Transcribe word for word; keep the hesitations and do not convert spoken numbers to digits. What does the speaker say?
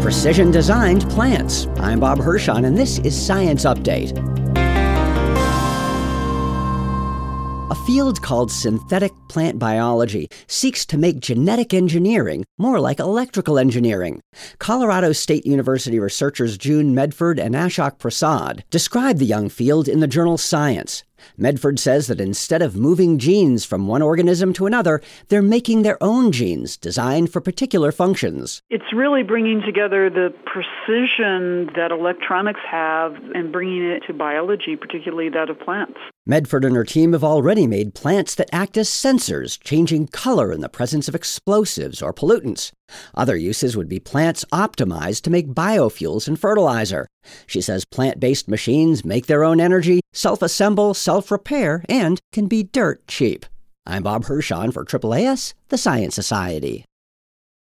precision-designed plants. I'm Bob Hirschon, and this is Science Update. A field called synthetic plant biology seeks to make genetic engineering more like electrical engineering. Colorado State University researchers June Medford and Ashok Prasad describe the young field in the journal Science. Medford says that instead of moving genes from one organism to another, they're making their own genes designed for particular functions. It's really bringing together the precision that electronics have and bringing it to biology, particularly that of plants. Medford and her team have already made plants that act as sensors, changing color in the presence of explosives or pollutants. Other uses would be plants optimized to make biofuels and fertilizer. She says plant-based machines make their own energy, self-assemble, self-repair, and can be dirt cheap. I'm Bob Hirschon for A A A S, the Science Society.